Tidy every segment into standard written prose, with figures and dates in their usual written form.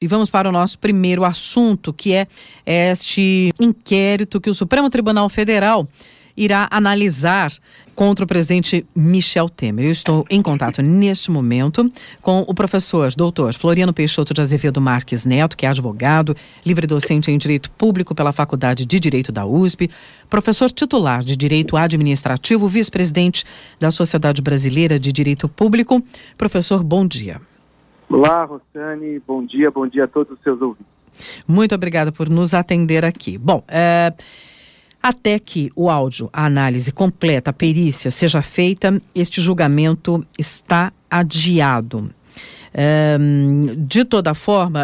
E vamos para o nosso primeiro assunto, que é este inquérito que o Supremo Tribunal Federal irá analisar contra o presidente Michel Temer. Eu estou em contato neste momento com o professor doutor Floriano Peixoto de Azevedo Marques Neto, que é advogado, livre-docente em Direito Público pela Faculdade de Direito da USP, professor titular de Direito Administrativo, vice-presidente da Sociedade Brasileira de Direito Público. Professor, bom dia. Olá, Rosane, bom dia a todos os seus ouvintes. Muito obrigada por nos atender aqui. Bom, até que o áudio, a análise completa, a perícia seja feita, este julgamento está adiado. De toda forma,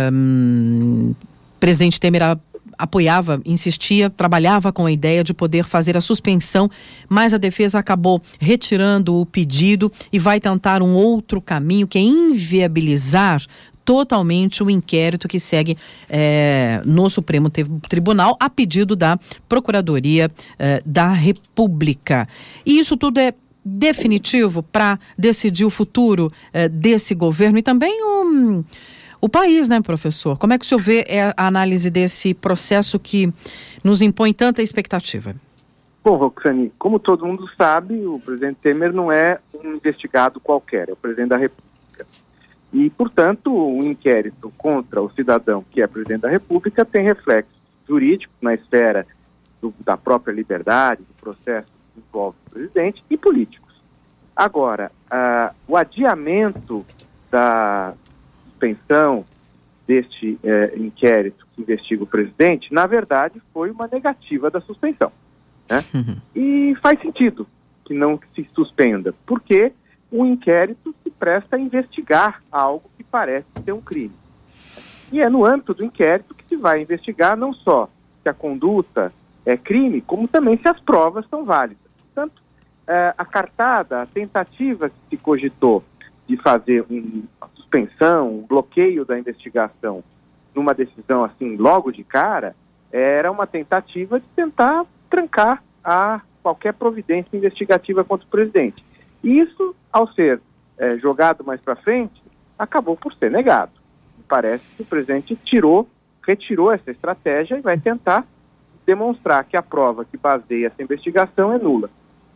o presidente Temer apoiava, insistia, trabalhava com a ideia de poder fazer a suspensão, mas a defesa acabou retirando o pedido e vai tentar um outro caminho, que é inviabilizar totalmente o inquérito que segue no Supremo Tribunal a pedido da Procuradoria da República. E isso tudo é definitivo para decidir o futuro desse governo e também o país, né, professor? Como é que o senhor vê a análise desse processo que nos impõe tanta expectativa? Bom, Roxane, como todo mundo sabe, o presidente Temer não é um investigado qualquer, é o presidente da República. E, portanto, o inquérito contra o cidadão que é presidente da República tem reflexos jurídicos na esfera da própria liberdade, do processo que envolve o presidente, e políticos. Agora, o adiamento da suspensão deste inquérito que investiga o presidente, na verdade, foi uma negativa da suspensão, né? E faz sentido que não se suspenda, porque o inquérito se presta a investigar algo que parece ser um crime. E é no âmbito do inquérito que se vai investigar não só se a conduta é crime, como também se as provas são válidas. Portanto, a cartada, a tentativa que se cogitou de fazer uma suspensão, um bloqueio da investigação numa decisão assim logo de cara, era uma tentativa de tentar trancar qualquer providência investigativa contra o presidente. E isso, ao ser jogado mais para frente, acabou por ser negado. Parece que o presidente retirou essa estratégia e vai tentar demonstrar que a prova que baseia essa investigação é nula.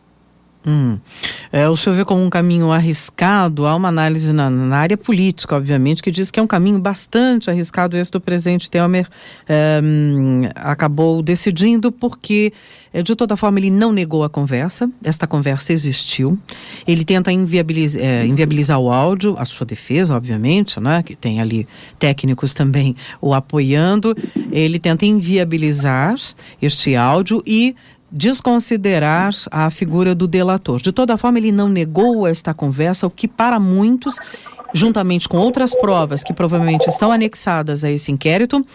O senhor vê como um caminho arriscado? Há uma análise na área política, obviamente, que diz que é um caminho bastante arriscado. Esse do presidente Temer acabou decidindo porque, de toda forma, ele não negou a conversa. Esta conversa existiu. Ele tenta inviabilizar o áudio, a sua defesa, obviamente, né, que tem ali técnicos também o apoiando. Ele tenta inviabilizar este áudio e desconsiderar a figura do delator. De toda forma, ele não negou esta conversa, o que para muitos, juntamente com outras provas que provavelmente estão anexadas a esse inquérito,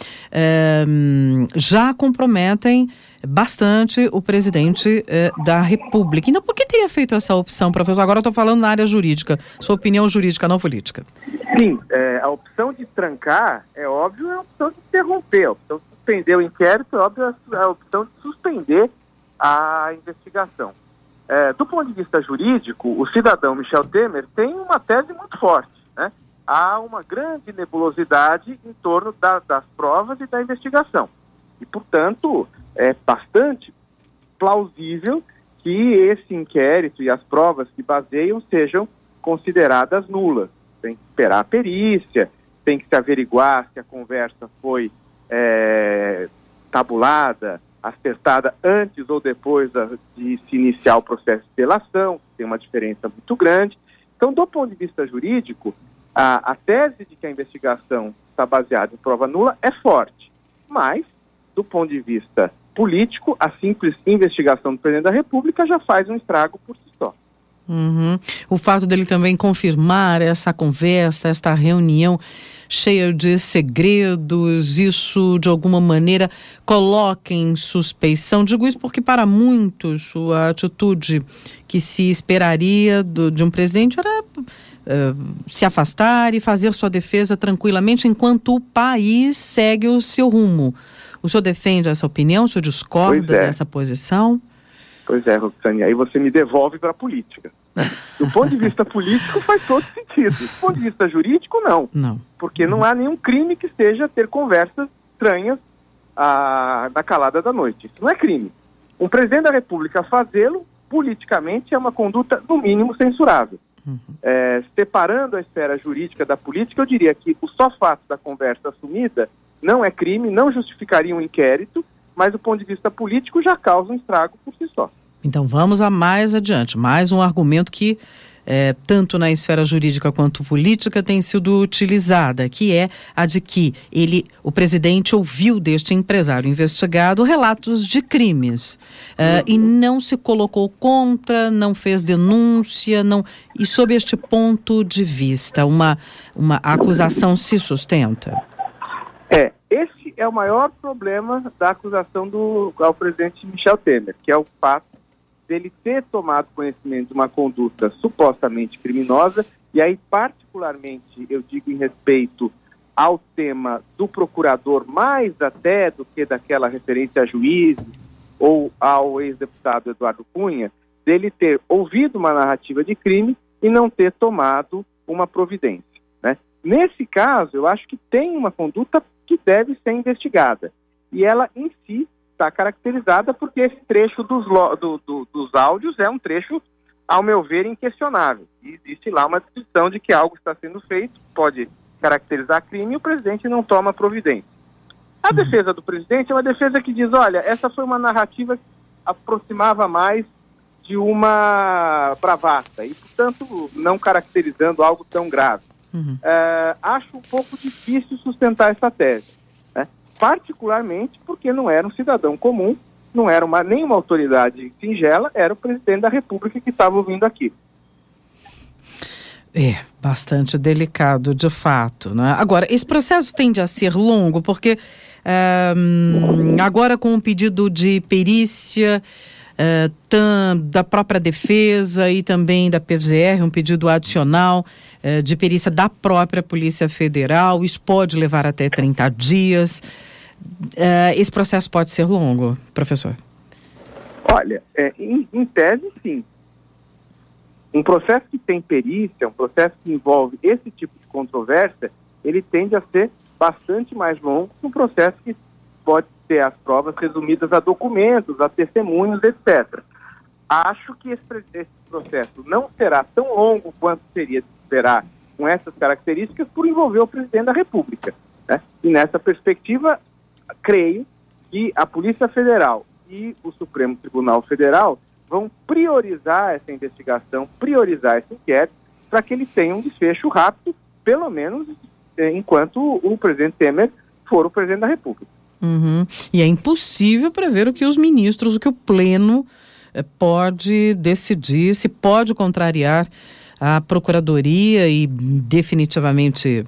já comprometem bastante o presidente da República. Então, por que teria feito essa opção, professor? Agora eu estou falando na área jurídica, sua opinião jurídica, não política. Sim, a opção de trancar, é óbvio, é a opção de interromper, a opção de suspender o inquérito, é óbvio, a opção de suspender a investigação. Do ponto de vista jurídico, o cidadão Michel Temer tem uma tese muito forte, né? Há uma grande nebulosidade em torno das provas e da investigação. E, portanto, é bastante plausível que esse inquérito e as provas que baseiam sejam consideradas nulas. Tem que esperar a perícia, tem que se averiguar se a conversa foi tabulada, acertada antes ou depois de se iniciar o processo de delação, tem uma diferença muito grande. Então, do ponto de vista jurídico, a tese de que a investigação está baseada em prova nula é forte, mas, do ponto de vista político, a simples investigação do presidente da República já faz um estrago por si só. O fato dele também confirmar essa conversa, esta reunião cheia de segredos, isso de alguma maneira coloca em suspeição. Digo isso porque para muitos a atitude que se esperaria de um presidente era se afastar e fazer sua defesa tranquilamente enquanto o país segue o seu rumo. O senhor defende essa opinião? O senhor discorda dessa posição? Pois é, Roxane, aí você me devolve para a política. Do ponto de vista político faz todo sentido. Do ponto de vista jurídico, não. Não. Porque não há nenhum crime que seja ter conversas estranhas na calada da noite. Isso não é crime. Um presidente da República fazê-lo, politicamente, é uma conduta, no mínimo, censurável. Separando a esfera jurídica da política, eu diria que o só fato da conversa assumida não é crime, não justificaria um inquérito, mas do ponto de vista político já causa um estrago por si só. Então vamos a mais adiante, mais um argumento que tanto na esfera jurídica quanto política tem sido utilizada, que é a de que o presidente ouviu deste empresário investigado relatos de crimes e não se colocou contra, não fez denúncia, e sob este ponto de vista, uma acusação se sustenta? Esse é o maior problema da acusação ao presidente Michel Temer, que é o fato dele ter tomado conhecimento de uma conduta supostamente criminosa, e aí particularmente eu digo em respeito ao tema do procurador, mais até do que daquela referência a juízes ou ao ex-deputado Eduardo Cunha, dele ter ouvido uma narrativa de crime e não ter tomado uma providência, né? Nesse caso, eu acho que tem uma conduta que deve ser investigada, e ela em si está caracterizada porque esse trecho dos áudios é um trecho, ao meu ver, inquestionável. E existe lá uma descrição de que algo está sendo feito, pode caracterizar crime, e o presidente não toma providência. A defesa do presidente é uma defesa que diz, olha, essa foi uma narrativa que aproximava mais de uma bravata, e, portanto, não caracterizando algo tão grave. Acho um pouco difícil sustentar essa tese, né? Particularmente porque não era um cidadão comum, não era nem uma autoridade singela, era o presidente da República que estava ouvindo aquilo. Bastante delicado, de fato, né? Agora, esse processo tende a ser longo, porque agora com o pedido de perícia da própria defesa e também da PGR, um pedido adicional de perícia da própria Polícia Federal, isso pode levar até 30 dias. Esse processo pode ser longo, professor? Olha, em tese, sim. Um processo que tem perícia, um processo que envolve esse tipo de controvérsia, ele tende a ser bastante mais longo que um processo que pode ter as provas resumidas a documentos, a testemunhos, etc. Acho que esse processo não será tão longo quanto seria de esperar com essas características por envolver o presidente da República, né? E nessa perspectiva, creio que a Polícia Federal e o Supremo Tribunal Federal vão priorizar essa investigação, priorizar esse inquérito, para que ele tenha um desfecho rápido, pelo menos enquanto o presidente Temer for o presidente da República. E é impossível prever o que os ministros, o que o Pleno pode decidir, se pode contrariar a Procuradoria e definitivamente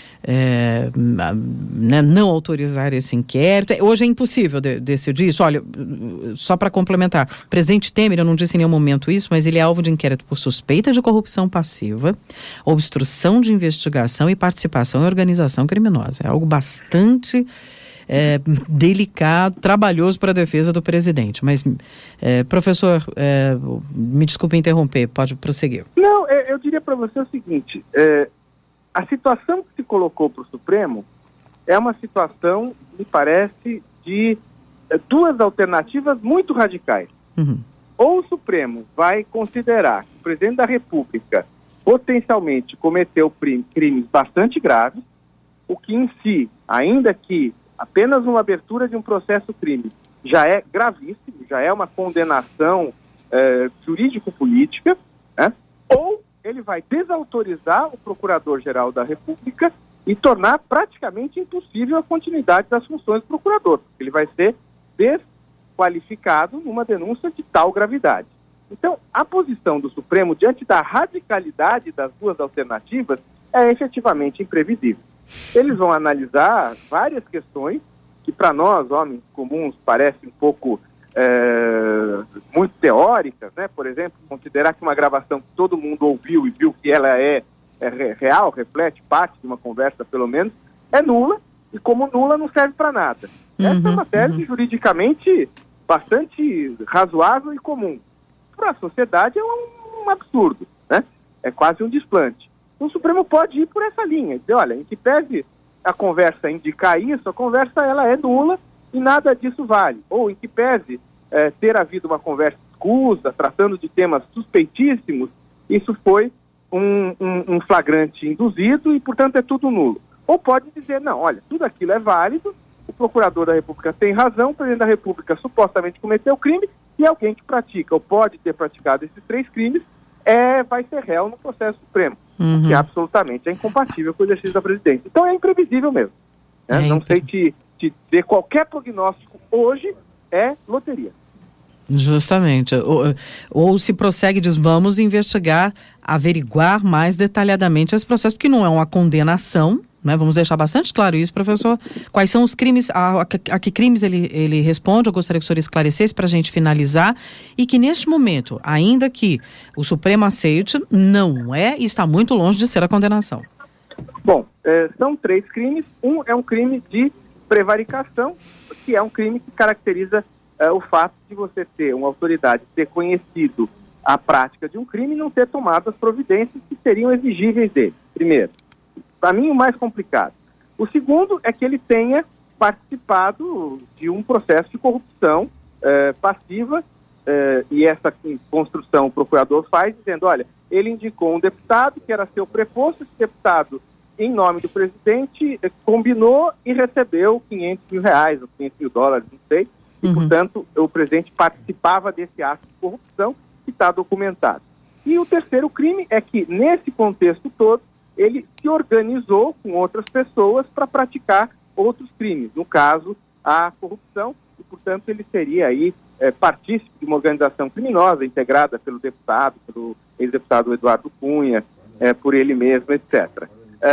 não autorizar esse inquérito. Hoje é impossível decidir isso. Olha, só para complementar, o presidente Temer, eu não disse em nenhum momento isso, mas ele é alvo de inquérito por suspeita de corrupção passiva, obstrução de investigação e participação em organização criminosa. É algo bastante delicado, trabalhoso para a defesa do presidente. Mas, professor, me desculpe interromper, pode prosseguir. Não, eu diria para você o seguinte, a situação que se colocou para o Supremo é uma situação, me parece, de duas alternativas muito radicais. Ou o Supremo vai considerar que o presidente da República potencialmente cometeu crimes bastante graves, o que em si, ainda que apenas uma abertura de um processo crime, já é gravíssimo, já é uma condenação jurídico-política, né? Ou ele vai desautorizar o Procurador-Geral da República e tornar praticamente impossível a continuidade das funções do procurador. Ele vai ser desqualificado numa denúncia de tal gravidade. Então, a posição do Supremo diante da radicalidade das duas alternativas é efetivamente imprevisível. Eles vão analisar várias questões que para nós, homens comuns, parecem um pouco muito teóricas, né? Por exemplo, considerar que uma gravação que todo mundo ouviu e viu que ela é real, reflete parte de uma conversa pelo menos, é nula, e como nula não serve para nada. Essa é uma tese juridicamente bastante razoável e comum. Para a sociedade é um absurdo, né? É quase um desplante. O Supremo pode ir por essa linha, dizer, olha, em que pese a conversa indicar isso, a conversa ela é nula e nada disso vale. Ou em que pese ter havido uma conversa escusa, tratando de temas suspeitíssimos, isso foi um flagrante induzido e, portanto, é tudo nulo. Ou pode dizer, não, olha, tudo aquilo é válido, o procurador da República tem razão, o presidente da República supostamente cometeu crime e alguém que pratica ou pode ter praticado esses 3 crimes vai ser réu no processo supremo, que absolutamente é incompatível com o exercício da presidência. Então é imprevisível mesmo. Né? Não sei te dizer, qualquer prognóstico hoje é loteria. Justamente. Ou se prossegue e diz, vamos investigar, averiguar mais detalhadamente esse processo, porque não é uma condenação, né? Vamos deixar bastante claro isso, professor. Quais são os crimes, a que crimes ele responde? Eu gostaria que o senhor esclarecesse para a gente finalizar, e que neste momento, ainda que o Supremo aceite, não é e está muito longe de ser a condenação. Bom, são 3 crimes. Um é um crime de prevaricação, que é um crime que caracteriza o fato de você ter uma autoridade ter conhecido a prática de um crime e não ter tomado as providências que seriam exigíveis dele, primeiro. Para mim, o mais complicado. O segundo é que ele tenha participado de um processo de corrupção passiva, e essa construção o procurador faz, dizendo, olha, ele indicou um deputado que era seu preposto, esse deputado, em nome do presidente, combinou e recebeu R$500 mil, ou $500 mil, não sei, e, portanto, o presidente participava desse ato de corrupção que está documentado. E o terceiro crime é que, nesse contexto todo, ele se organizou com outras pessoas para praticar outros crimes, no caso, a corrupção, e, portanto, ele seria aí partícipe de uma organização criminosa integrada pelo ex-deputado Eduardo Cunha, por ele mesmo, etc.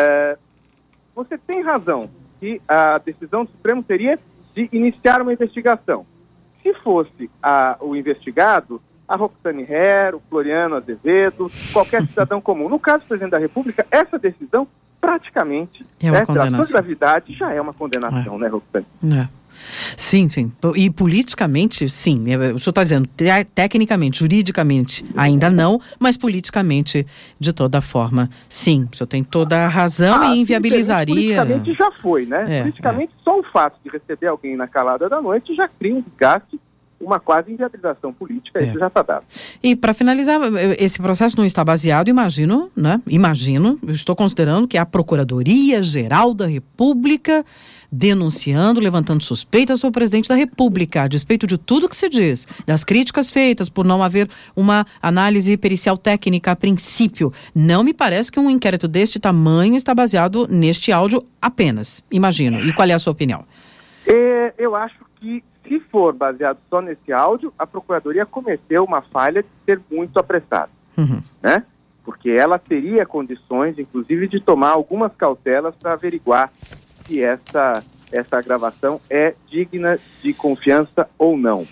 Você tem razão que a decisão do Supremo seria de iniciar uma investigação. Se fosse o investigado, a Roxane Herr, o Floriano Azevedo, qualquer cidadão comum. No caso do presidente da República, essa decisão praticamente, pela sua gravidade, já é uma condenação, né, Roxane? Sim. E politicamente, sim. O senhor está dizendo, tecnicamente, juridicamente, ainda não, mas politicamente, de toda forma, sim. O senhor tem toda a razão e inviabilizaria... Politicamente já foi, né? Politicamente, só o fato de receber alguém na calada da noite já cria um desgaste, uma quase inviabilização política, isso já está dado. E para finalizar, esse processo não está baseado, imagino, eu estou considerando que é a Procuradoria-Geral da República denunciando, levantando suspeitas sobre o presidente da República, a despeito de tudo que se diz, das críticas feitas por não haver uma análise pericial técnica a princípio. Não me parece que um inquérito deste tamanho está baseado neste áudio apenas, imagino. E qual é a sua opinião? Eu acho que, se for baseado só nesse áudio, a Procuradoria cometeu uma falha de ser muito apressada, né? Porque ela teria condições, inclusive, de tomar algumas cautelas para averiguar se essa gravação é digna de confiança ou não.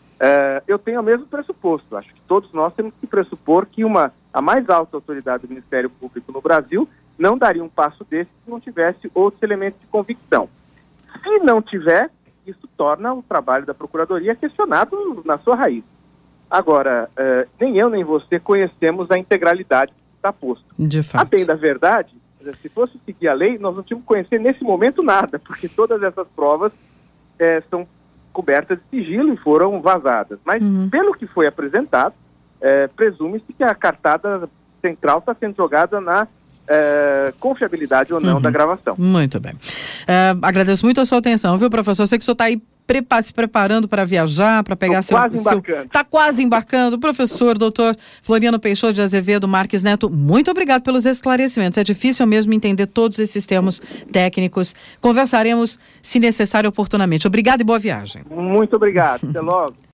Eu tenho o mesmo pressuposto. Acho que todos nós temos que pressupor que a mais alta autoridade do Ministério Público no Brasil não daria um passo desse se não tivesse outros elementos de convicção. Se não tiver, isso torna o trabalho da Procuradoria questionado na sua raiz. Agora, nem eu nem você conhecemos a integralidade que está posto. De fato. A bem da verdade, se fosse seguir a lei, nós não tínhamos que conhecer nesse momento nada, porque todas essas provas são cobertas de sigilo e foram vazadas. Mas, pelo que foi apresentado, presume-se que a cartada central está sendo jogada na confiabilidade ou não da gravação. Muito bem. Agradeço muito a sua atenção, viu, professor? Eu sei que o senhor está aí se preparando para viajar, para pegar Está quase embarcando. Professor, doutor Floriano Peixoto de Azevedo Marques Neto, muito obrigado pelos esclarecimentos. É difícil mesmo entender todos esses termos técnicos. Conversaremos, se necessário, oportunamente. Obrigado e boa viagem. Muito obrigado. Até logo.